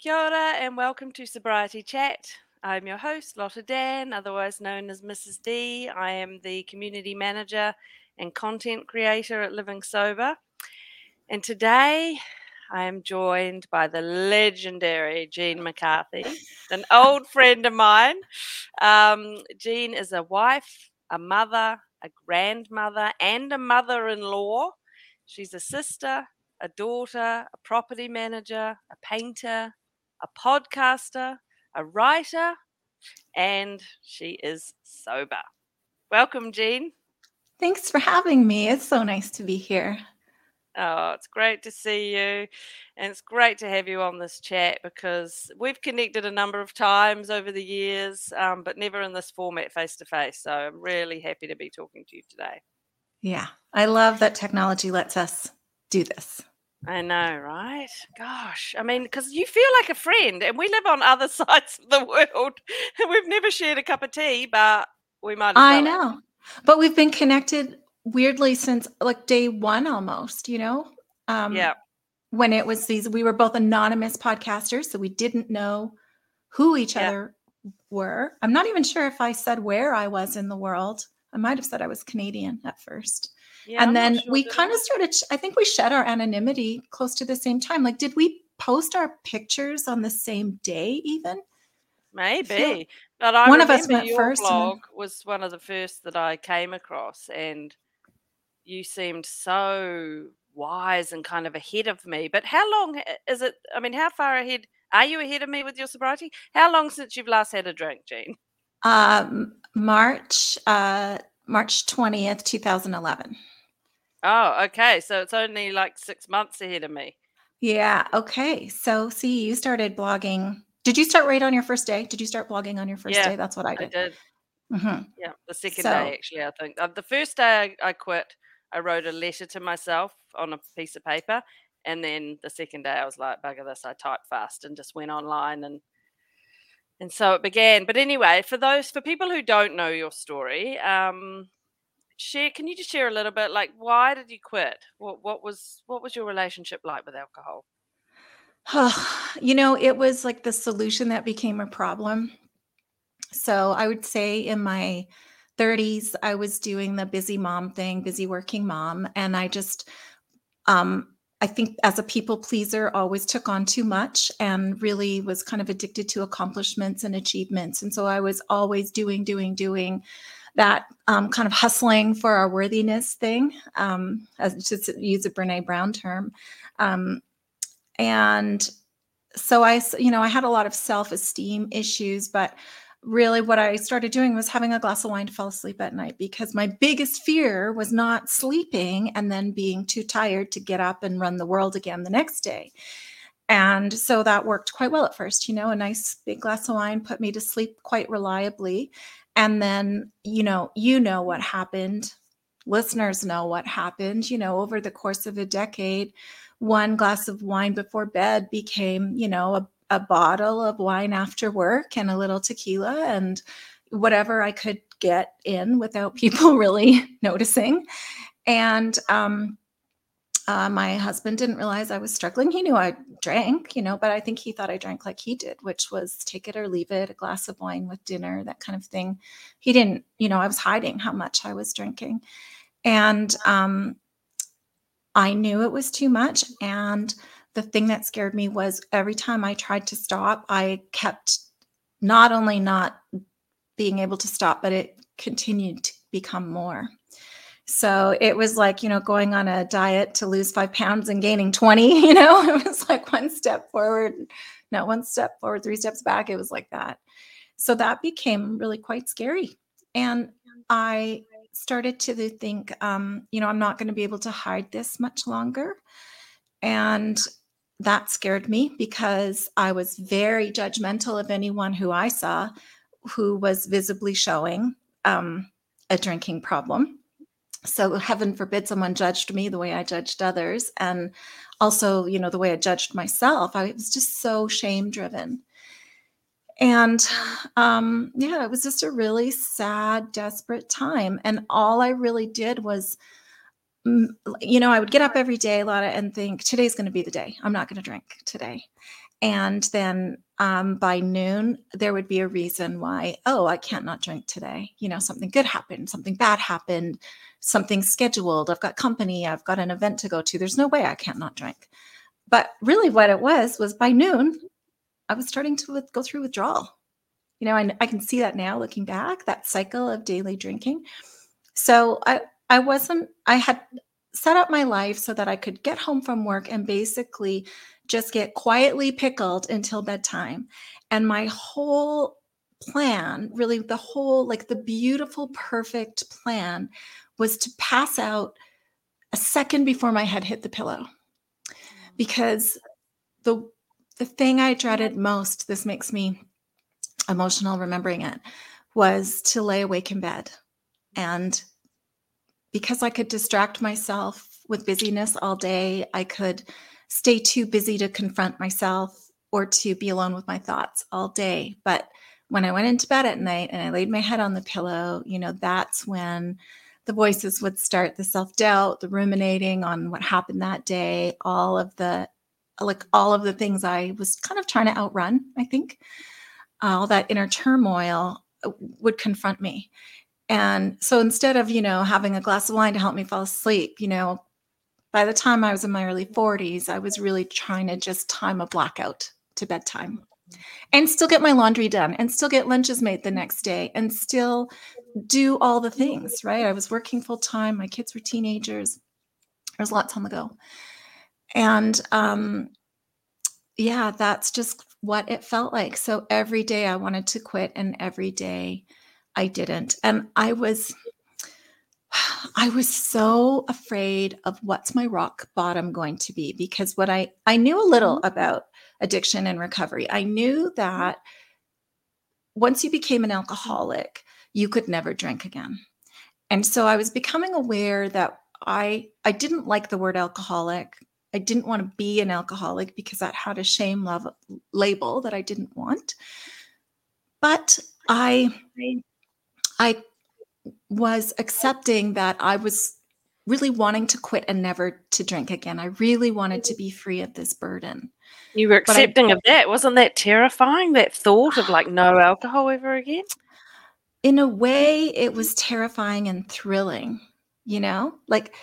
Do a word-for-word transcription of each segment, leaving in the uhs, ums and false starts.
Kia ora and welcome to Sobriety Chat. I'm your host, Lotta Dan, otherwise known as Missus D. I am the community manager and content creator at Living Sober. And today I am joined by the legendary Jean McCarthy, an old friend of mine. Um, Jean is a wife, a mother, a grandmother, and a mother in law. She's a sister, a daughter, a property manager, a painter, a podcaster, a writer, and she is sober. Welcome, Jean. Thanks for having me. It's so nice to be here. Oh, it's great to see you. And it's great to have you on this chat because we've connected a number of times over the years, um, but never in this format face to face. So I'm really happy to be talking to you today. Yeah, I love that technology lets us do this. I know, right? Gosh, I mean, because you feel like a friend, and we live on other sides of the world, and we've never shared a cup of tea, but we might as I well. know, but we've been connected weirdly since like day one almost, you know? Um, Yeah. when it was these, we were both anonymous podcasters, so we didn't know who each Yeah. other were. I'm not even sure if I said where I was in the world. I might have said I was Canadian at first. Yeah, And I'm not then sure, we did kind I? of started, I think we shed our anonymity close to the same time. Like, did we post our pictures on the same day even? I feel Maybe. But I one of us remember went your first and then blog was one of the first that I came across, and you seemed so wise and kind of ahead of me. But how long h- is it? I mean, how far ahead are you ahead of me with your sobriety? How long since you've last had a drink, Jean? um, March, uh, March twentieth, twenty eleven. Oh, okay. So it's only like six months ahead of me. Yeah. Okay. So, see, you started blogging. Did you start right on your first day? Did you start blogging on your first Yeah, day? That's what I I did. did. Hmm. Yeah, the second day, So, actually, I think. Uh, the first day I, I quit, I wrote a letter to myself on a piece of paper. And then the second day, I was like, bugger this, I typed fast and just went online and and so it began. But anyway, for those for people who don't know your story, um, share can you just share a little bit like why did you quit? What what was what was your relationship like with alcohol? you know, it was like the solution that became a problem. So, I would say in my thirties, I was doing the busy mom thing, busy working mom. And I just, um, I think as a people pleaser, always took on too much and really was kind of addicted to accomplishments and achievements. And so I was always doing, doing, doing that um, kind of hustling for our worthiness thing, um, as to use a Brene Brown term. Um, and so I, s- you know, I had a lot of self-esteem issues, but really what I started doing was having a glass of wine to fall asleep at night because my biggest fear was not sleeping and then being too tired to get up and run the world again the next day. And so that worked quite well at first, you know, a nice big glass of wine put me to sleep quite reliably. And then, you know, you know what happened. Listeners know what happened, you know, over the course of a decade, one glass of wine before bed became, you know, a, a bottle of wine after work and a little tequila and whatever I could get in without people really noticing. And um, uh, my husband didn't realize I was struggling. He knew I drank, you know, but I think he thought I drank like he did, which was take it or leave it, a glass of wine with dinner, that kind of thing. He didn't, you know, I was hiding how much I was drinking. And um, I knew it was too much. And the thing that scared me was every time I tried to stop, I kept not only not being able to stop, but it continued to become more. So it was like, you know, going on a diet to lose five pounds and gaining twenty, you know, it was like one step forward, not one step forward, three steps back. It was like that. So that became really quite scary. And I started to think, um, you know, I'm not going to be able to hide this much longer. And that scared me because I was very judgmental of anyone who I saw who was visibly showing um, a drinking problem. So heaven forbid someone judged me the way I judged others. And also, you know, the way I judged myself. I was just so shame driven. And um, yeah, it was just a really sad, desperate time. And all I really did was mm, you know, I would get up every day, Lotta, and think today's going to be the day. I'm not going to drink today. And then um, by noon, there would be a reason why, oh, I can't not drink today. You know, something good happened, something bad happened, something scheduled. I've got company. I've got an event to go to. There's no way I can't not drink. But really what it was, was by noon, I was starting to with, go through withdrawal. You know, I, I can see that now looking back, that cycle of daily drinking. So I, I wasn't, I had set up my life so that I could get home from work and basically just get quietly pickled until bedtime. And my whole plan, really the whole, like the beautiful, perfect plan was to pass out a second before my head hit the pillow. Because the, the thing I dreaded most, this makes me emotional remembering it, was to lay awake in bed. And because I could distract myself with busyness all day, I could stay too busy to confront myself or to be alone with my thoughts all day. But when I went into bed at night and I laid my head on the pillow, you know, that's when the voices would start, the self-doubt, the ruminating on what happened that day, all of the, like all of the things I was kind of trying to outrun, I think, all that inner turmoil would confront me. And so instead of, you know, having a glass of wine to help me fall asleep, you know, by the time I was in my early forties, I was really trying to just time a blackout to bedtime and still get my laundry done and still get lunches made the next day and still do all the things, right? I was working full time. My kids were teenagers. There was lots on the go. And um, yeah, that's just what it felt like. So every day I wanted to quit and every day I didn't. And I was, I was so afraid of what's my rock bottom going to be, because what I, I knew a little about addiction and recovery. I knew that once you became an alcoholic, you could never drink again. And so I was becoming aware that I, I didn't like the word alcoholic. I didn't want to be an alcoholic because that had a shame love label that I didn't want. But I, I was accepting that I was really wanting to quit and never to drink again. I really wanted to be free of this burden. You were accepting I, of that. Wasn't that terrifying, that thought of like no alcohol ever again? In a way, it was terrifying and thrilling, you know, like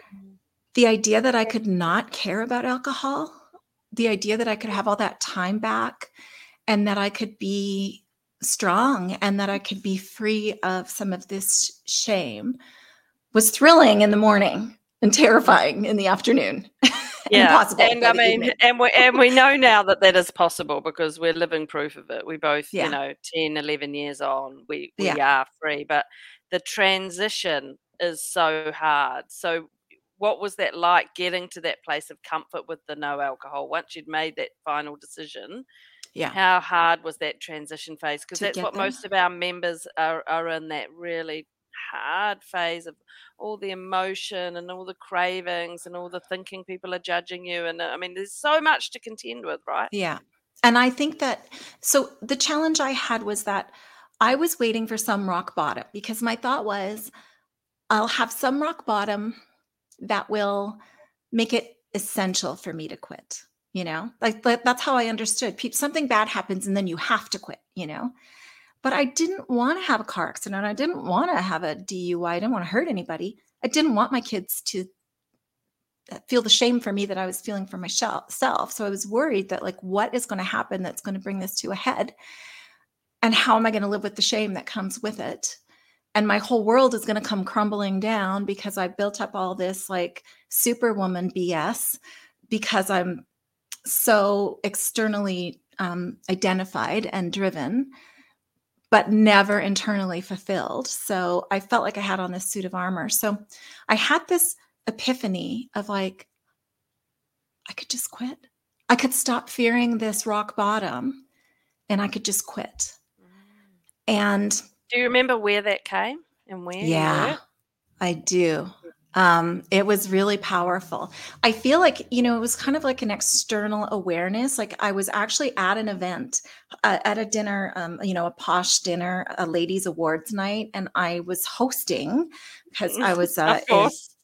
the idea that I could not care about alcohol, the idea that I could have all that time back and that I could be strong and that I could be free of some of this shame was thrilling in the morning and terrifying in the afternoon. Yeah, and I mean, and we and we know now that that is possible because we're living proof of it. We both, yeah. you know, ten, eleven years on, we we yeah. are free, but the transition is so hard. So what was that like, getting to that place of comfort with the no alcohol once you'd made that final decision? Yeah. How hard was that transition phase? Because that's what there? most of our members are, are in, that really hard phase of all the emotion and all the cravings and all the thinking people are judging you. And I mean, there's so much to contend with, right? Yeah. And I think that, so the challenge I had was that I was waiting for some rock bottom, because my thought was, I'll have some rock bottom that will make it essential for me to quit. You know, like that's how I understood. Something bad happens and then you have to quit, you know. But I didn't want to have a car accident. I didn't want to have a D U I. I didn't want to hurt anybody. I didn't want my kids to feel the shame for me that I was feeling for myself. So I was worried that, like, what is going to happen that's going to bring this to a head? And how am I going to live with the shame that comes with it? And my whole world is going to come crumbling down because I built up all this like superwoman B S because I'm so externally um, identified and driven, but never internally fulfilled. So I felt like I had on this suit of armor. So I had this epiphany of like, I could just quit. I could stop fearing this rock bottom and I could just quit. And do you remember where that came and where? Yeah, I do. Um, it was really powerful. I feel like, you know, it was kind of like an external awareness. Like I was actually at an event, uh, at a dinner, um, you know, a posh dinner, a ladies awards night. And I was hosting because I was uh, a,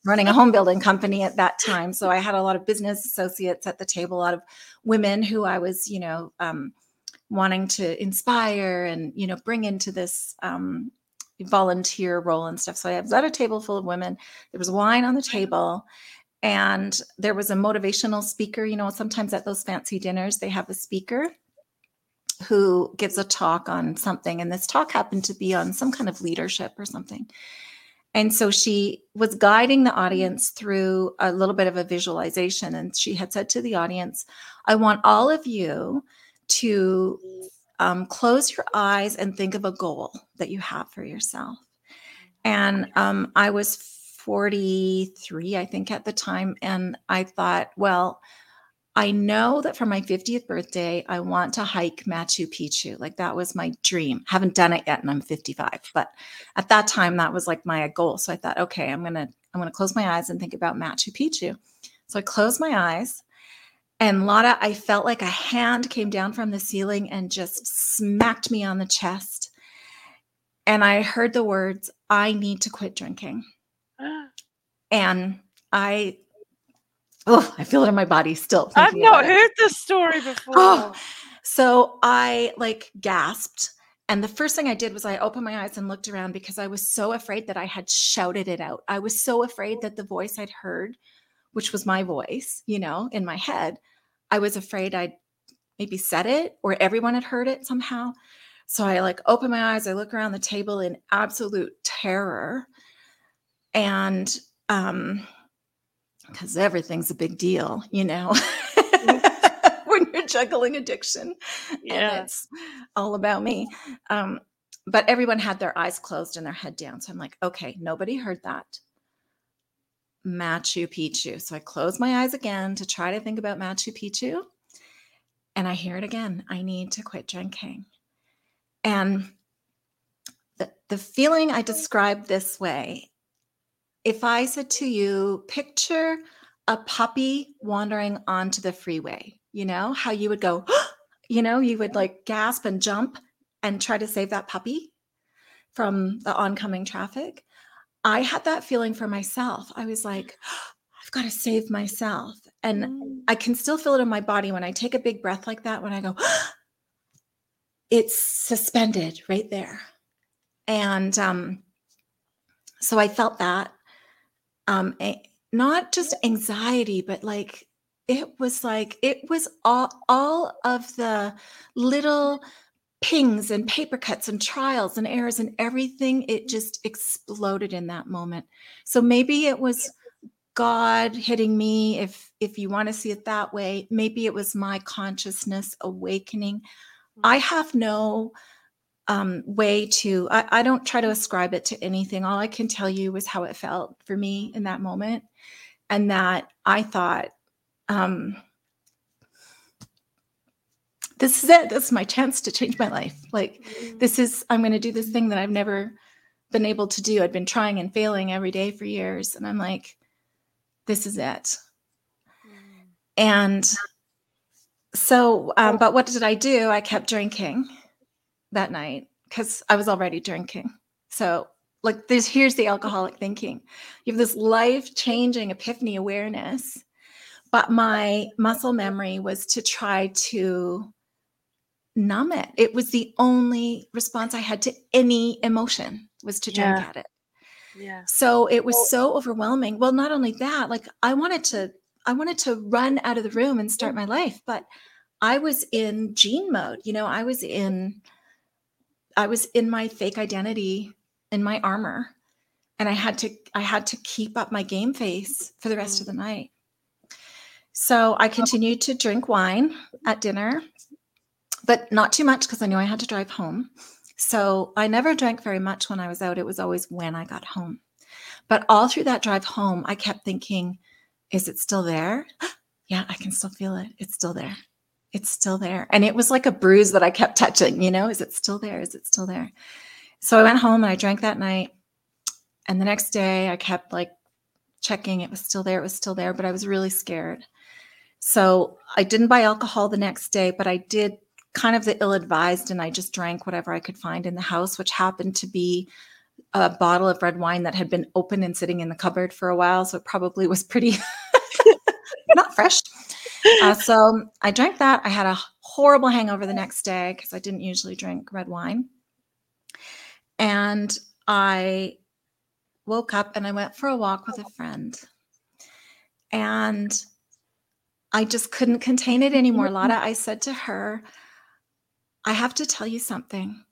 running a home building company at that time. So I had a lot of business associates at the table, a lot of women who I was, you know, um, wanting to inspire and, you know, bring into this um, volunteer role and stuff. So I was at a table full of women. There was wine on the table. And there was a motivational speaker. You know, sometimes at those fancy dinners, they have a speaker who gives a talk on something. And this talk happened to be on some kind of leadership or something. And so she was guiding the audience through a little bit of a visualization. And she had said to the audience, I want all of you to um, close your eyes and think of a goal that you have for yourself. And um, I was forty-three, I think, at the time. And I thought, well, I know that for my fiftieth birthday, I want to hike Machu Picchu. Like that was my dream. Haven't done it yet, and I'm fifty-five. But at that time, that was like my goal. So I thought, okay, I'm gonna I'm gonna close my eyes and think about Machu Picchu. So I closed my eyes, and Lotta, I felt like a hand came down from the ceiling and just smacked me on the chest. And I heard the words, "I need to quit drinking." And I. Oh, I feel it in my body still. I've not heard this story before. Oh, so I like gasped. And the first thing I did was I opened my eyes and looked around because I was so afraid that I had shouted it out. I was so afraid that the voice I'd heard, which was my voice, you know, in my head, I was afraid I'd maybe said it or everyone had heard it somehow. So I like open my eyes, I look around the table in absolute terror. And, um, because everything's a big deal, you know, when you're juggling addiction. Yeah. And it's all about me. Um, but everyone had their eyes closed and their head down. So I'm like, okay, nobody heard that. Machu Picchu. So I close my eyes again to try to think about Machu Picchu. And I hear it again. I need to quit drinking. And the, the feeling I described this way, if I said to you, picture a puppy wandering onto the freeway, you know, how you would go, you know, you would like gasp and jump and try to save that puppy from the oncoming traffic. I had that feeling for myself. I was like, I've got to save myself. And mm. I can still feel it in my body when I take a big breath like that, when I go, it's suspended right there. And um, so I felt that. Um, a, not just anxiety, but like, it was like, it was all, all of the little pings and paper cuts and trials and errors and everything. It just exploded in that moment. So maybe it was God hitting me, if, if you want to see it that way. Maybe it was my consciousness awakening. I have no Um, way to, I, I don't try to ascribe it to anything. All I can tell you is how it felt for me in that moment. And that I thought, um, this is it. This is my chance to change my life. Like, this is, I'm going to do this thing that I've never been able to do. I'd been trying and failing every day for years. And I'm like, this is it. And so, um, but what did I do? I kept drinking that night because I was already drinking. So like there's, here's the alcoholic thinking. You have this life-changing epiphany awareness, but my muscle memory was to try to numb it. It was the only response I had to any emotion, was to drink Yeah. at it. Yeah. So it was so overwhelming. Well, not only that, like I wanted to, I wanted to run out of the room and start my life, but I was in Jean mode. You know, I was in, I was in my fake identity, in my armor, and I had to, I had to keep up my game face for the rest mm. of the night. So I continued to drink wine at dinner, but not too much because I knew I had to drive home. So I never drank very much when I was out. It was always when I got home. But all through that drive home, I kept thinking, is it still there? Yeah, I can still feel it. It's still there. It's still there. And it was like a bruise that I kept touching, you know, is it still there? Is it still there? So I went home and I drank that night. And the next day I kept like checking. It was still there. It was still there, but I was really scared. So I didn't buy alcohol the next day, but I did kind of the ill-advised, and I just drank whatever I could find in the house, which happened to be a bottle of red wine that had been open and sitting in the cupboard for a while. So it probably was pretty not fresh. Uh, so I drank that. I had a horrible hangover the next day because I didn't usually drink red wine. And I woke up and I went for a walk with a friend. And I just couldn't contain it anymore, Lotta. I said to her, I have to tell you something.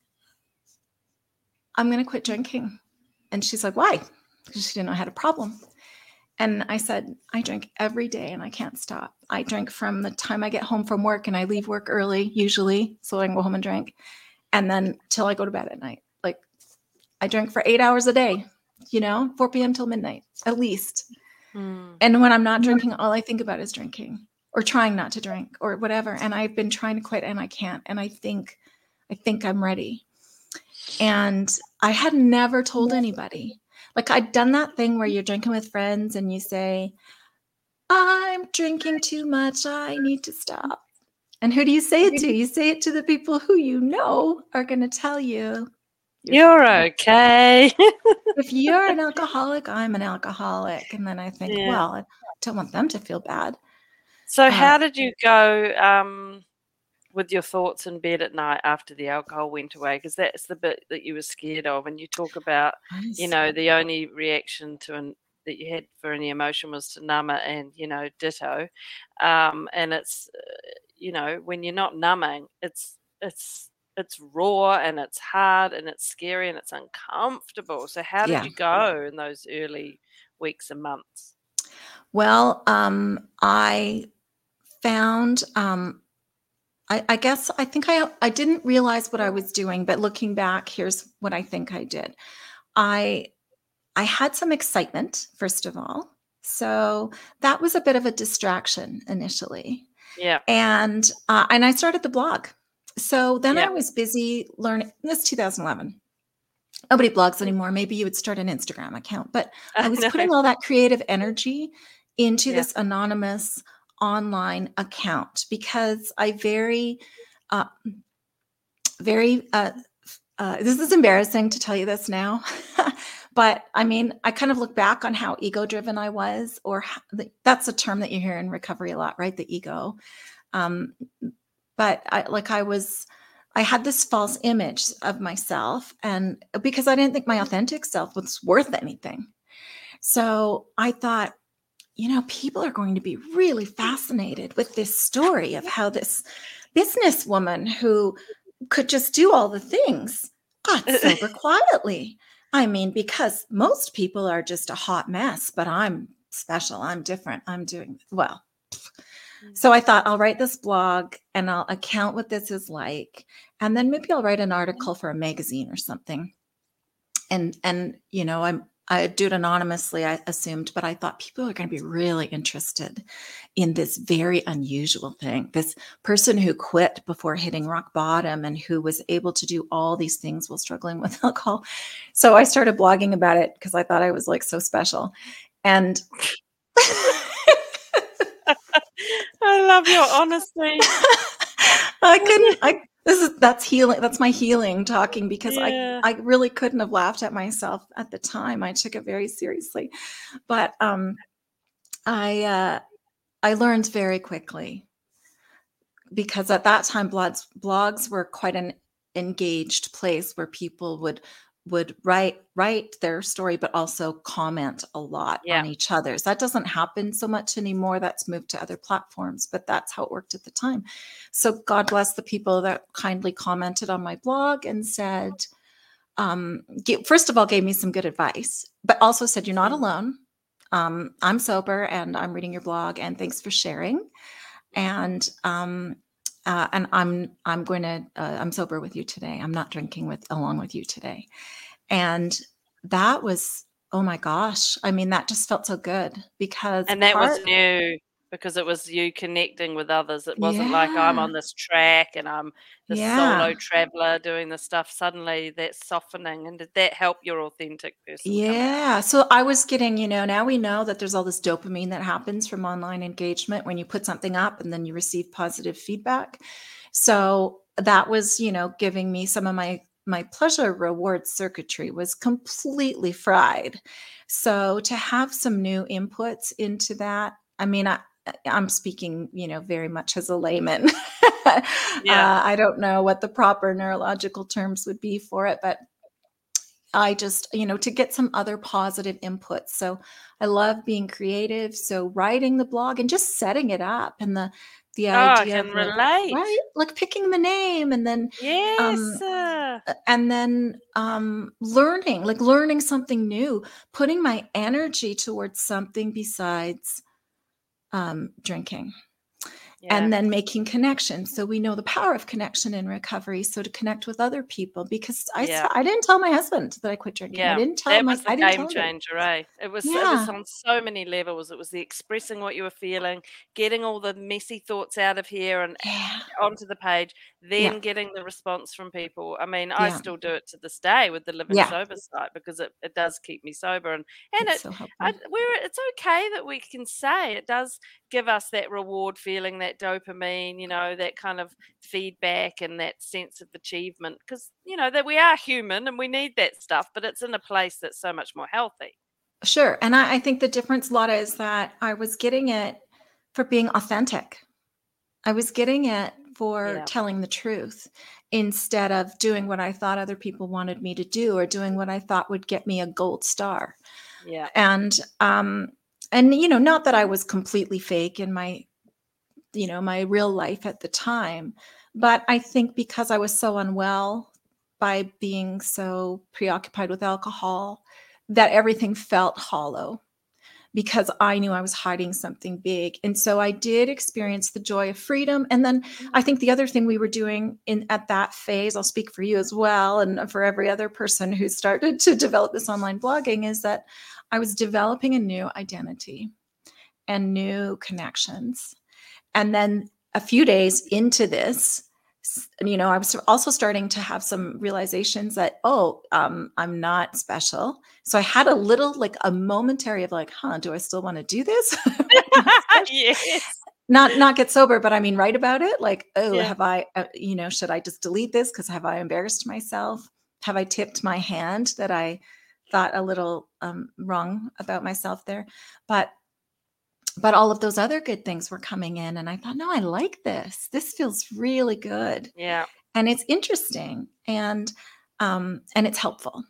I'm going to quit drinking. And she's like, why? Because she didn't know I had a problem. And I said, I drink every day and I can't stop. I drink from the time I get home from work, and I leave work early, usually, so I can go home and drink. And then till I go to bed at night. Like, I drink for eight hours a day, you know, four p.m. till midnight, at least. Mm. And when I'm not drinking, all I think about is drinking, or trying not to drink, or whatever. And I've been trying to quit and I can't. And I think, I think I'm ready. And I had never told anybody. Like, I'd done that thing where you're drinking with friends and you say, I'm drinking too much, I need to stop. And who do you say it to? You say it to the people who you know are going to tell you, You're, you're okay. If you're an alcoholic, I'm an alcoholic. And then I think, yeah. well, I don't want them to feel bad. So uh, how did you go um, with your thoughts in bed at night after the alcohol went away? Because that's the bit that you were scared of. And you talk about, you know, the only reaction to an, that you had for any emotion was to numb it, and, you know, ditto. Um, and it's, uh, you know, when you're not numbing, it's, it's, it's raw and it's hard and it's scary and it's uncomfortable. So how did yeah. you go in those early weeks and months? Well, um, I found, um, I, I guess, I think I, I didn't realize what I was doing, but looking back, here's what I think I did. I, I had some excitement, first of all. So that was a bit of a distraction initially. Yeah. And, uh, and I started the blog. So then yeah. I was busy learning. This two thousand eleven. Nobody blogs anymore. Maybe you would start an Instagram account, but I was putting all that creative energy into yeah. this anonymous online account because I very, uh, very, uh, uh, this is embarrassing to tell you this now, but I mean, I kind of look back on how ego driven I was, or how, that's a term that you hear in recovery a lot, right? The ego. Um, but I, like I was, I had this false image of myself, and because I didn't think my authentic self was worth anything. So I thought, you know, people are going to be really fascinated with this story of how this businesswoman who could just do all the things got sober quietly. I mean, because most people are just a hot mess, but I'm special. I'm different. I'm doing well. So I thought, I'll write this blog and I'll account what this is like. And then maybe I'll write an article for a magazine or something. And, and, you know, I'm, I do it anonymously, I assumed, but I thought people are going to be really interested in this very unusual thing. This person who quit before hitting rock bottom and who was able to do all these things while struggling with alcohol. So I started blogging about it because I thought I was like so special. And I love your honesty. I couldn't, I, this is, that's healing. That's my healing talking, because yeah. I, I really couldn't have laughed at myself at the time. I took it very seriously, but, um, I, uh, I learned very quickly, because at that time blogs, blogs were quite an engaged place where people would would write write their story, but also comment a lot yeah. on each other's. That doesn't happen so much anymore. That's moved to other platforms, but that's how it worked at the time. So God bless the people that kindly commented on my blog and said, um, first of all, gave me some good advice, but also said, you're not alone. Um, I'm sober and I'm reading your blog, and thanks for sharing. And, um, Uh, and I'm I'm going to uh, I'm sober with you today. I'm not drinking with along with you today, and that was, oh my gosh. I mean, that just felt so good, because and that part, was new because it was you connecting with others. It wasn't yeah. like I'm on this track and I'm the yeah. solo traveler doing this stuff. Suddenly that's softening. And did that help your authentic person? Yeah. So I was getting, you know, now we know that there's all this dopamine that happens from online engagement when you put something up and then you receive positive feedback. So that was, you know, giving me some of my my pleasure reward circuitry was completely fried. So to have some new inputs into that, I mean, I, I'm speaking, you know, very much as a layman. uh, Yeah. I don't know what the proper neurological terms would be for it, but I just, you know, to get some other positive inputs. So I love being creative. So writing the blog and just setting it up, and the the Oh, I idea can of like, relate. right, like picking the name, and then Yes. um uh, uh, and then um learning, like learning something new, putting my energy towards something besides um drinking. Yeah. And then making connections. So we know the power of connection in recovery. So to connect with other people, because I Yeah. saw, I didn't tell my husband that I quit drinking. I Yeah, didn't tell that my was the I didn't game tell anybody. changer, eh? It was it was Yeah. on so many levels. It was the expressing what you were feeling, getting all the messy thoughts out of here and Yeah. onto the page, Yeah. then getting the response from people. I mean, I Yeah. still do it to this day with the Living Yeah. Sober site because it, it does keep me sober, and and It's it so helpful. I, we're it's okay that we can say it does give us that reward feeling, that dopamine, you know, that kind of feedback and that sense of achievement, because you know that we are human and we need that stuff, but it's in a place that's so much more healthy. Sure. And I, I think the difference, Lotta, is that I was getting it for being authentic. I was getting it for Yeah, telling the truth instead of doing what I thought other people wanted me to do, or doing what I thought would get me a gold star. yeah, And um and you know, not that I was completely fake in my, you know, my real life at the time, but I think because I was so unwell by being so preoccupied with alcohol, that everything felt hollow, because I knew I was hiding something big. And so I did experience the joy of freedom. And then I think the other thing we were doing in at that phase, I'll speak for you as well, and for every other person who started to develop this online blogging, is that I was developing a new identity and new connections. And then a few days into this, you know, I was also starting to have some realizations that, oh, um, I'm not special. So I had a little, like a momentary of like, huh, do I still want to do this? Not special. yes, not not get sober, but I mean, write about it. Like, oh, yeah, have I, uh, you know, should I just delete this? Because have I embarrassed myself? Have I tipped my hand that I thought a little um, wrong about myself there? But but all of those other good things were coming in, and I thought, no, I like this. This feels really good, yeah, and it's interesting, and um, and it's helpful.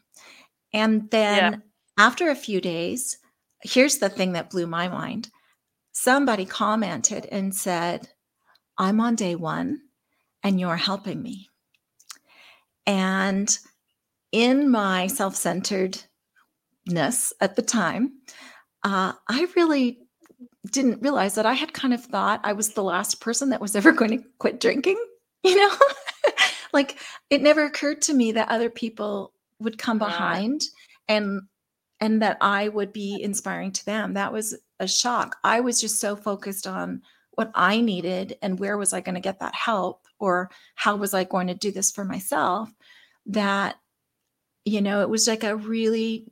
And yeah. then after a few days, here's the thing that blew my mind. Somebody commented and said, I'm on day one and you're helping me. And in my self-centeredness at the time, uh, I really didn't realize that I had kind of thought I was the last person that was ever going to quit drinking, you know? Like, it never occurred to me that other people would come Right. behind, and and that I would be inspiring to them. That was a shock. I was just so focused on what I needed and where was I going to get that help, or how was I going to do this for myself, that, you know, it was like a really,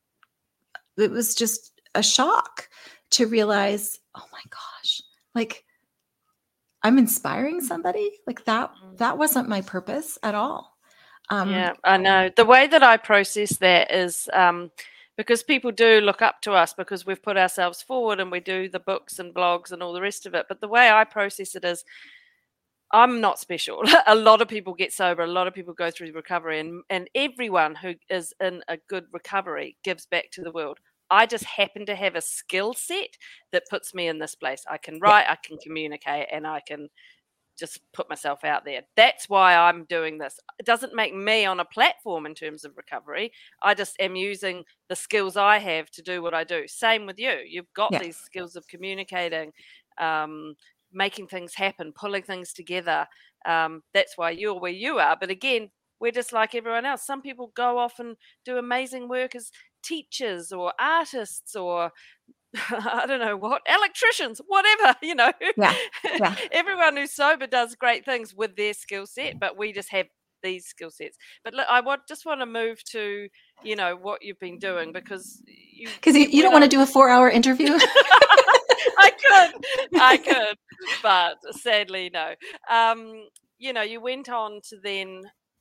it was just a shock to realize, oh my gosh, like I'm inspiring somebody. Like that, Mm. that wasn't my purpose at all. Um, Yeah, I know. The way that I process that is um, because people do look up to us because we've put ourselves forward and we do the books and blogs and all the rest of it. But the way I process it is, I'm not special. A lot of people get sober. A lot of people go through recovery, and, and everyone who is in a good recovery gives back to the world. I just happen to have a skill set that puts me in this place. I can yeah, write, I can communicate, and I can just put myself out there. That's why I'm doing this. It doesn't make me on a platform in terms of recovery. I just am using the skills I have to do what I do. Same with you. You've got yeah, these skills of communicating, um, making things happen, pulling things together. Um, that's why you're where you are. But again, we're just like everyone else. Some people go off and do amazing work as teachers or artists or I don't know what, electricians, whatever, you know. yeah, yeah. Everyone who's sober does great things with their skill set, but we just have these skill sets. But look, I want, just want to move to, you know, what you've been doing, because you Because you, you you don't went want to on. do a four hour interview. I could, I could, but sadly, no. Um, you know, you went on to then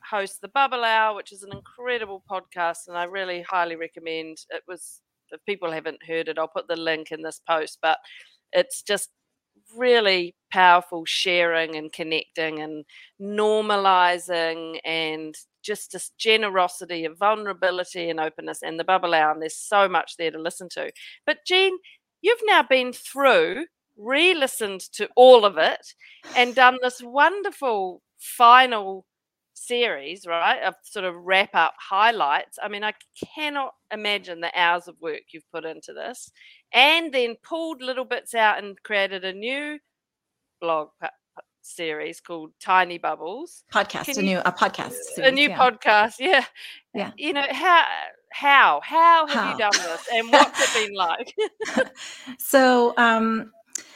hosts the Bubble Hour, which is an incredible podcast, and I really highly recommend it. Was if people haven't heard it, I'll put the link in this post, but it's just really powerful sharing and connecting and normalizing and just this generosity and vulnerability and openness and the Bubble Hour, and there's so much there to listen to. But Jean, you've now been through, re-listened to all of it and done this wonderful final series, right, of sort of wrap up highlights. I mean, I cannot imagine the hours of work you've put into this, and then pulled little bits out and created a new blog series called Tiny Bubbles. Podcast, Can a you, new a podcast a new yeah. podcast, yeah, yeah. You know, how how how have how? you done this, and what's it been like? So, um,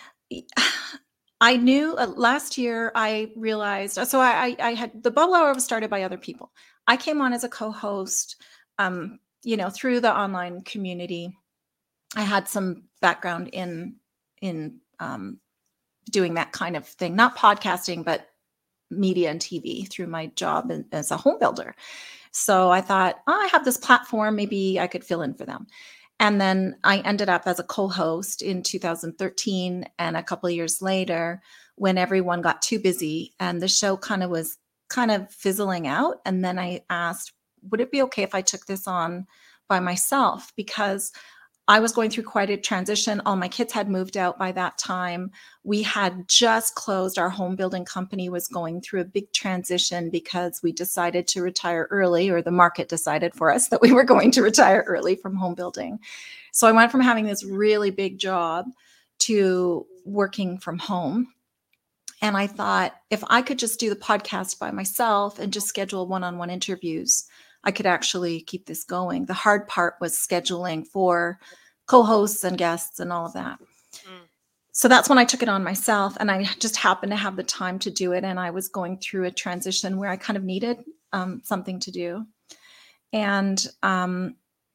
I knew uh, last year I realized, so I, I, I had the Bubble Hour was started by other people. I came on as a co-host, um, you know, through the online community. I had some background in, in, um, doing that kind of thing, not podcasting, but media and T V through my job as a home builder. So I thought, oh, I have this platform, maybe I could fill in for them. And then I ended up as a co-host in two thousand thirteen. And a couple of years later, when everyone got too busy and the show kind of was kind of fizzling out. And then I asked, would it be okay if I took this on by myself? Because I was going through quite a transition. All my kids had moved out by that time. We had just closed. Our home building company was going through a big transition because we decided to retire early, or the market decided for us that we were going to retire early from home building. So I went from having this really big job to working from home. And I thought, if I could just do the podcast by myself and just schedule one-on-one interviews, I could actually keep this going. The hard part was scheduling for co-hosts and guests and all of that. Mm. So that's when I took it on myself, and I just happened to have the time to do it. And I was going through a transition where I kind of needed um, something to do. And um,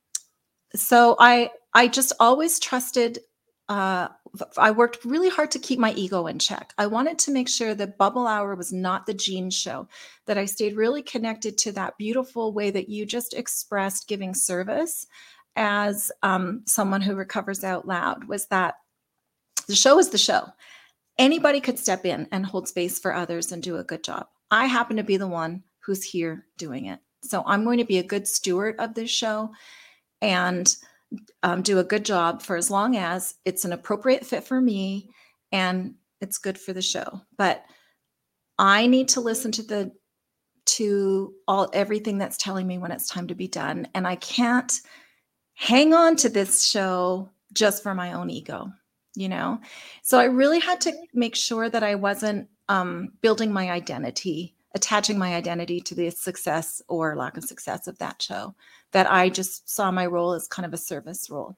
so I, I just always trusted, uh, I worked really hard to keep my ego in check. I wanted to make sure that Bubble Hour was not the Jean show, that I stayed really connected to that beautiful way that you just expressed giving service as um, someone who recovers out loud, was that the show is the show. Anybody could step in and hold space for others and do a good job. I happen to be the one who's here doing it. So I'm going to be a good steward of this show and Um, do a good job for as long as it's an appropriate fit for me and it's good for the show. But I need to listen to the to all everything that's telling me when it's time to be done. And I can't hang on to this show just for my own ego, you know? So I really had to make sure that I wasn't um, building my identity, attaching my identity to the success or lack of success of that show, that I just saw my role as kind of a service role.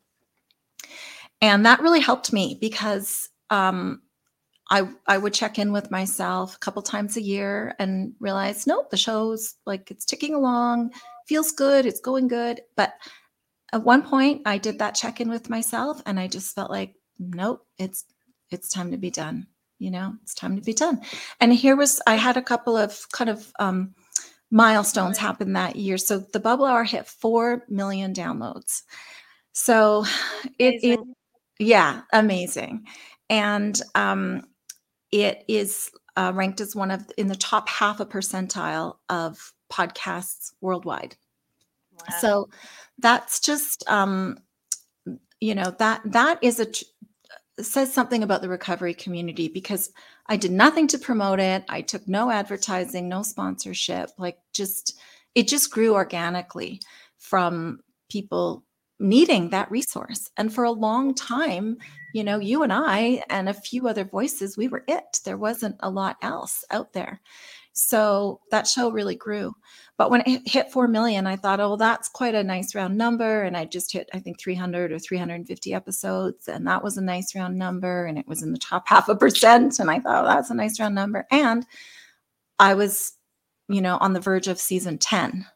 And that really helped me because um, I, I would check in with myself a couple times a year and realize, nope, the show's like, it's ticking along, feels good, it's going good. But at one point I did that check-in with myself and I just felt like, nope, it's, it's time to be done. You know, it's time to be done. And here was, I had a couple of kind of um, milestones happen that year. So the Bubble Hour hit four million downloads. So it, it yeah, amazing. And um, it is uh, ranked as one of, in the top half a percentile of podcasts worldwide. Wow. So that's just, um, you know, that, that is a, says something about the recovery community, because I did nothing to promote it. I took no advertising, no sponsorship, like just, it just grew organically from people needing that resource. And for a long time, you know, you and I and a few other voices, we were it. There wasn't a lot else out there. So that show really grew. But when it hit four million, I thought, oh, that's quite a nice round number. And I just hit, I think, three hundred or three hundred fifty episodes. And that was a nice round number. And it was in the top half a percent. And I thought, oh, that's a nice round number. And I was, you know, on the verge of season ten.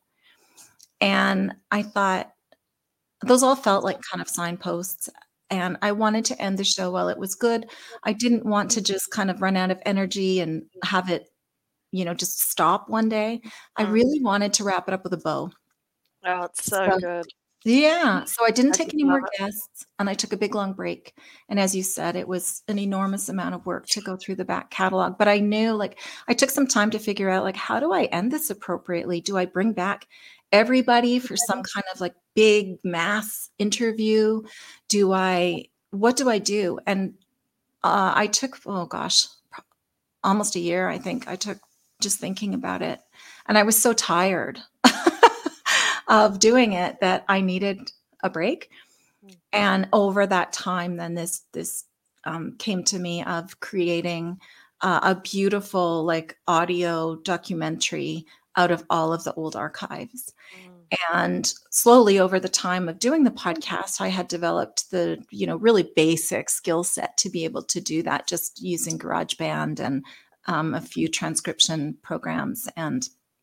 And I thought, those all felt like kind of signposts. And I wanted to end the show while it was good. I didn't want to just kind of run out of energy and have it you know, just stop one day. I Mm. really wanted to wrap it up with a bow. Oh, it's so So good. yeah, so I didn't I take just any love more it. guests, and I took a big long break. And as you said, it was an enormous amount of work to go through the back catalog. But I knew, like, I took some time to figure out, like, how do I end this appropriately? Do I bring back everybody for some kind of like big mass interview? Do I, what do I do? And uh, I took, oh gosh, pro- almost a year, I think I took just thinking about it. And I was so tired of doing it that I needed a break. Mm. And over that time, then this this um, came to me of creating uh, a beautiful like audio documentary out of all of the old archives. Mm. And slowly over the time of doing the podcast, I had developed the, you know, really basic skill set to be able to do that, just using GarageBand and um, a few transcription programs. And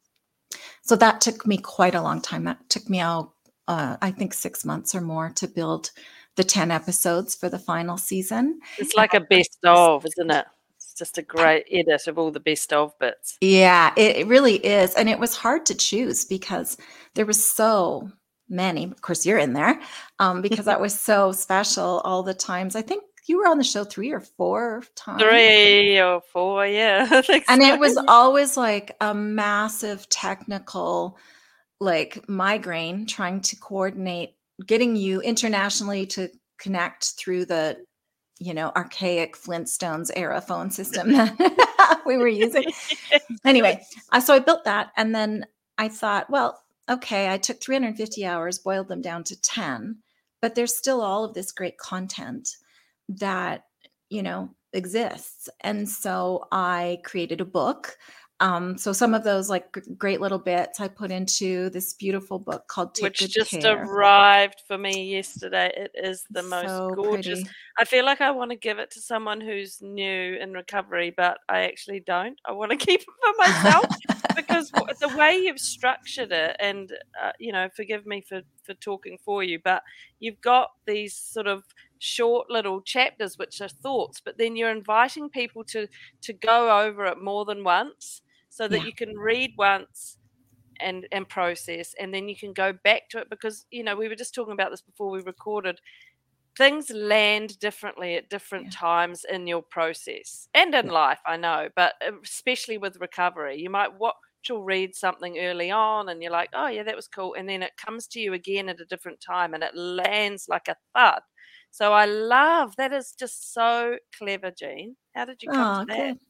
so that took me quite a long time. That took me out, uh, I think, six months or more to build the ten episodes for the final season. It's And like a best of, isn't it? It's just a great edit of all the best of bits. yeah, it, it really is. And it was hard to choose because there was so many. Of course, you're in there um, because that was so special all the times. I think you were on the show three or four times. Three or four, yeah, I think And so. it was always like a massive technical like migraine trying to coordinate getting you internationally to connect through the, you know, archaic Flintstones era phone system that we were using. Anyway, uh, so I built that. And then I thought, well, okay, I took three hundred fifty hours, boiled them down to ten, but there's still all of this great content that, you know, exists. And so I created a book. Um, so some of those like g- great little bits I put into this beautiful book called Take Which Good just Care. arrived for me yesterday. It is the It's most so gorgeous. pretty. I feel like I want to give it to someone who's new in recovery, but I actually don't. I want to keep it for myself because w- the way you've structured it, and uh, you know, forgive me for for talking for you, but you've got these sort of short little chapters which are thoughts, but then you're inviting people to to go over it more than once so that Yeah. you can read once and and process, and then you can go back to it because you know we were just talking about this before we recorded. Things land differently at different Yeah. times in your process and in Yeah. life, I know, but uh, especially with recovery, you might watch or read something early on and you're like, oh yeah, that was cool, and then it comes to you again at a different time and it lands like a thud. So I love that. Is just so clever, Jean. How did you come to Oh, that? good.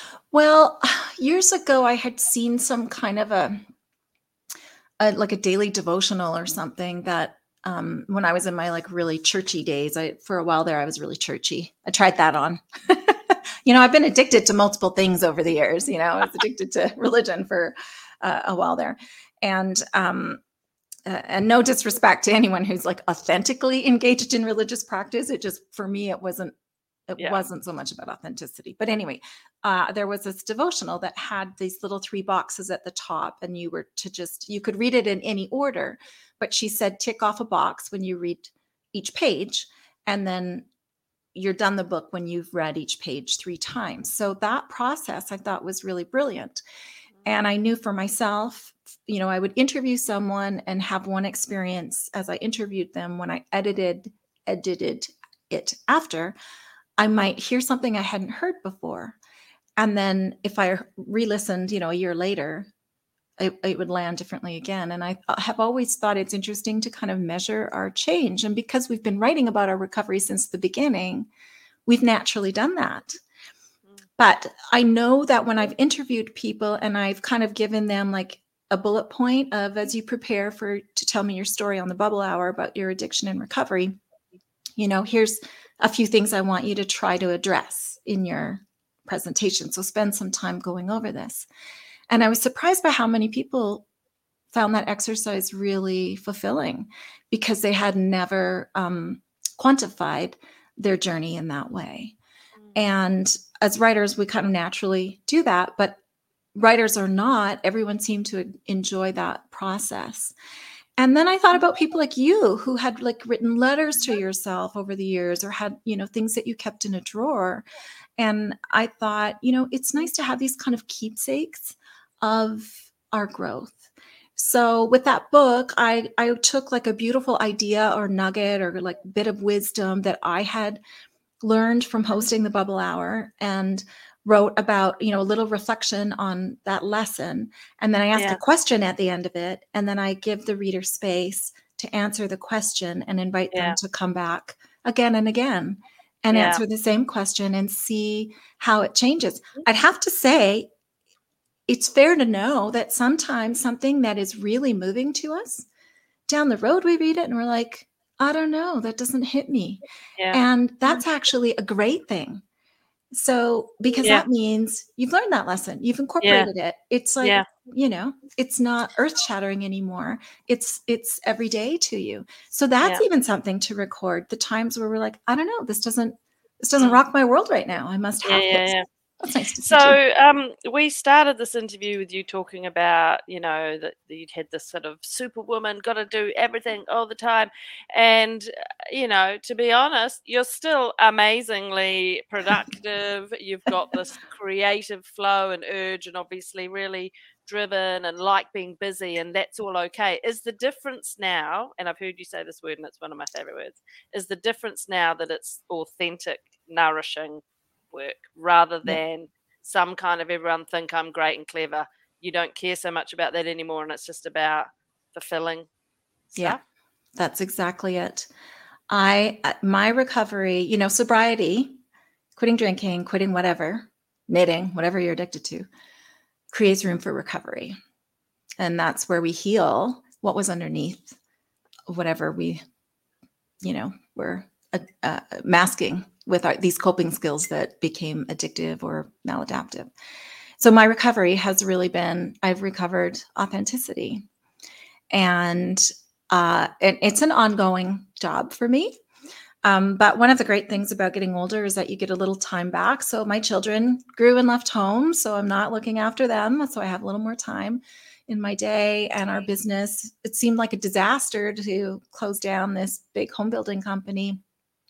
Well, years ago, I had seen some kind of a, a like a daily devotional or something that um, when I was in my like really churchy days, I for a while there I was really churchy. I tried that on. You know, I've been addicted to multiple things over the years. You know, I was addicted to religion for uh, a while there, and um, uh, and no disrespect to anyone who's like authentically engaged in religious practice. It just for me, it wasn't it Yeah. wasn't so much about authenticity. But anyway, uh, there was this devotional that had these little three boxes at the top, and you were to just, you could read it in any order. But she said, tick off a box when you read each page, and then you're done the book when you've read each page three times. So that process I thought was really brilliant. And I knew for myself, you know, I would interview someone and have one experience as I interviewed them. When I edited, edited it after, I might hear something I hadn't heard before. And then if I re-listened, you know, a year later, it, it would land differently again. And I have always thought it's interesting to kind of measure our change. And because we've been writing about our recovery since the beginning, we've naturally done that. Mm. But I know that when I've interviewed people and I've kind of given them like a bullet point of, as you prepare for to tell me your story on the bubble hour about your addiction and recovery, you know, here's a few things I want you to try to address in your presentation. So spend some time going over this. And I was surprised by how many people found that exercise really fulfilling because they had never um, quantified their journey in that way. Mm. And as writers, we kind of naturally do that, but writers or not, everyone seemed to enjoy that process. And then I thought about people like you who had like written letters to yourself over the years or had, you know, things that you kept in a drawer. And I thought, you know, it's nice to have these kind of keepsakes of our growth. So with that book, I, I took like a beautiful idea or nugget or like bit of wisdom that I had learned from hosting the Bubble Hour and wrote about, you know, a little reflection on that lesson. And then I ask Yeah. a question at the end of it. And then I give the reader space to answer the question and invite Yeah. them to come back again and again and Yeah. answer the same question and see how it changes. I'd have to say, it's fair to know that sometimes something that is really moving to us, down the road we read it and we're like, I don't know, that doesn't hit me. Yeah. And that's actually a great thing. So, because Yeah. that means you've learned that lesson, you've incorporated it. It's like, Yeah. you know, it's not earth shattering anymore. It's, it's every day to you. So that's Yeah. even something to record, the times where we're like, I don't know, this doesn't, this doesn't Mm. rock my world right now. I must Yeah, have yeah, this. yeah. That's nice to see too. So um, we started this interview with you talking about, you know, that that you'd had this sort of superwoman, got to do everything all the time. And, uh, you know, to be honest, you're still amazingly productive. You've got this creative flow and urge, and obviously really driven and like being busy, and that's all okay. Is the difference now, and I've heard you say this word and it's one of my favorite words, is the difference now that it's authentic, nourishing work rather Yeah. than some kind of everyone think I'm great and clever. You don't care so much about that anymore, and it's just about fulfilling Yeah, stuff. that's exactly it. I, uh, my recovery, you know, sobriety, quitting drinking, quitting whatever, knitting, whatever you're addicted to, creates room for recovery. And that's where we heal what was underneath whatever we, you know, were uh, uh, masking with our, these coping skills that became addictive or maladaptive. So my recovery has really been, I've recovered authenticity. And uh, it, it's an ongoing job for me. Um, but one of the great things about getting older is that you get a little time back. So my children grew and left home, so I'm not looking after them. So I have a little more time in my day. And our business, it seemed like a disaster to close down this big home building company,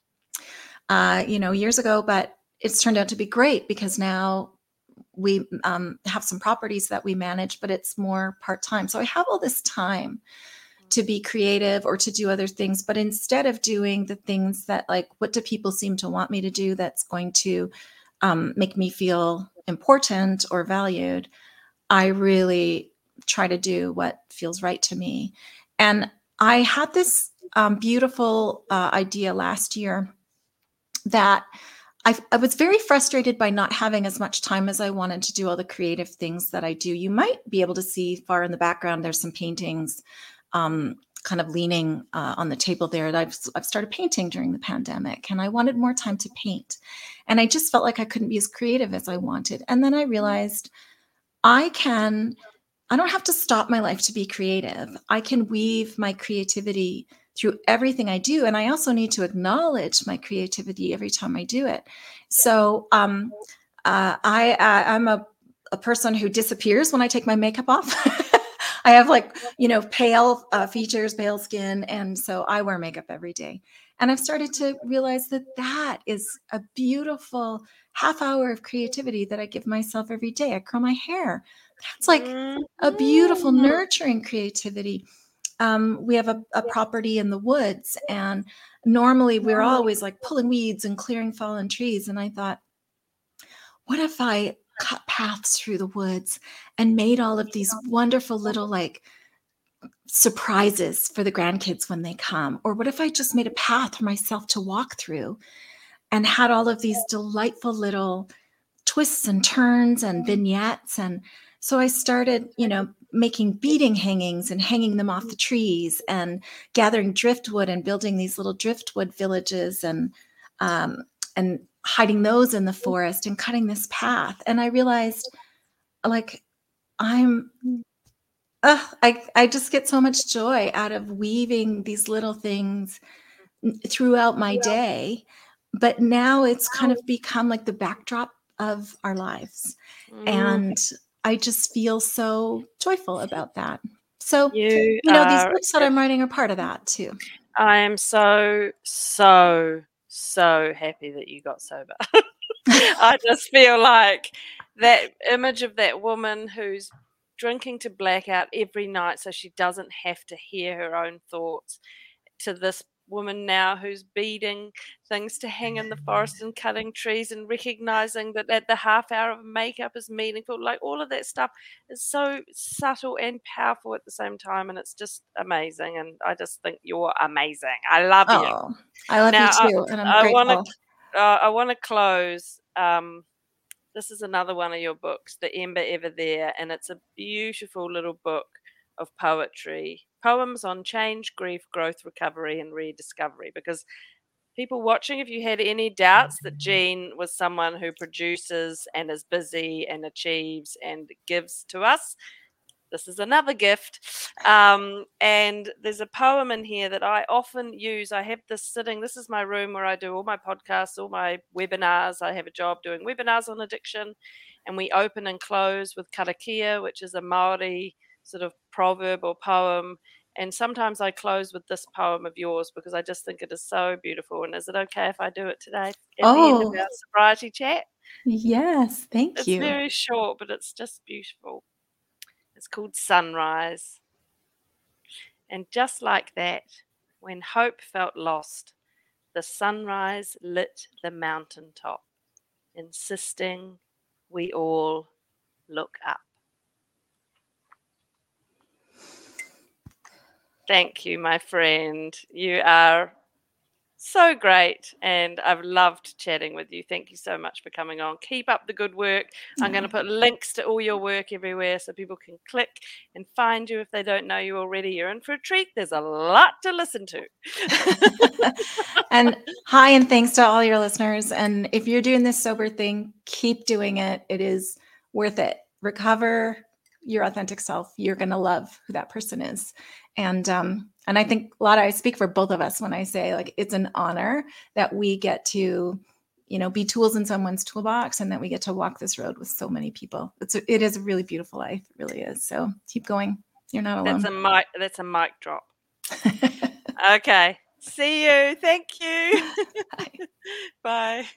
uh, you know, years ago. But it's turned out to be great because now we um, have some properties that we manage, but it's more part time. So I have all this time to be creative or to do other things. But instead of doing the things that, like, what do people seem to want me to do that's going to um, make me feel important or valued, I really try to do what feels right to me. And I had this um, beautiful uh, idea last year that I, I was very frustrated by not having as much time as I wanted to do all the creative things that I do. You might be able to see far in the background, there's some paintings um, kind of leaning uh, on the table there. I've, I've started painting during the pandemic, and I wanted more time to paint. And I just felt like I couldn't be as creative as I wanted. And then I realized I can, I don't have to stop my life to be creative. I can weave my creativity through everything I do. And I also need to acknowledge my creativity every time I do it. So um, uh, I, uh, I'm a, a person who disappears when I take my makeup off. I have, like, you know, pale uh, features, pale skin. And so I wear makeup every day. And I've started to realize that that is a beautiful half hour of creativity that I give myself every day. I curl my hair. That's like a beautiful, Mhm. nurturing creativity. Um, we have a, a property in the woods, and normally we're always like pulling weeds and clearing fallen trees. And I thought, what if I cut paths through the woods and made all of these wonderful little, like, surprises for the grandkids when they come? Or what if I just made a path for myself to walk through and had all of these delightful little twists and turns and vignettes? And so I started, you know, making beading hangings and hanging them off the trees and gathering driftwood and building these little driftwood villages and um, and hiding those in the forest and cutting this path. And I realized, like, I'm uh, I I just get so much joy out of weaving these little things n- throughout my day. But now it's kind of become like the backdrop of our lives. Mm, And I just feel so joyful about that. So, you you know, these are. books that I'm writing are part of that too. I am so so so happy that you got sober. I just feel like that image of that woman who's drinking to blackout every night so she doesn't have to hear her own thoughts, to this woman now who's beading things to hang in the forest and cutting trees and recognizing that, that the half hour of makeup is meaningful. Like, all of that stuff is so subtle and powerful at the same time, and it's just amazing. And I just think you're amazing. I love you. Oh, I love Now, you too, and I'm I want grateful. to uh, I want to close. Um, this is another one of your books, The Ember Ever There, and it's a beautiful little book of poetry, poems on change, grief, growth, recovery, and rediscovery. Because people watching, if you had any doubts that Jean was someone who produces and is busy and achieves and gives to us, this is another gift. Um, and there's a poem in here that I often use. I have this sitting, this is my room where I do all my podcasts, all my webinars. I have a job doing webinars on addiction, and we open and close with karakia, which is a Maori sort of proverb or poem. And sometimes I close with this poem of yours because I just think it is so beautiful. And is it okay if I do it today at the end of Oh, our sobriety chat? yes, thank It's you. very short, but it's just beautiful. It's called Sunrise. And just like that, when hope felt lost, the sunrise lit the mountaintop, insisting we all look up. Thank you, my friend. You are so great, and I've loved chatting with you. Thank you so much for coming on. Keep up the good work. I'm going to put links to all your work everywhere so people can click and find you if they don't know you already. You're in for a treat. There's a lot to listen to. And hi, and thanks to all your listeners. And if you're doing this sober thing, keep doing it. It is worth it. Recover your authentic self. You're going to love who that person is. And um, and I think a lot, I speak for both of us when I say, like, it's an honor that we get to, you know, be tools in someone's toolbox, and that we get to walk this road with so many people. It's a, it is a really beautiful life. It really is. So keep going. You're not alone. That's a mic. That's a mic drop. Okay. See you. Thank you. Bye. Bye.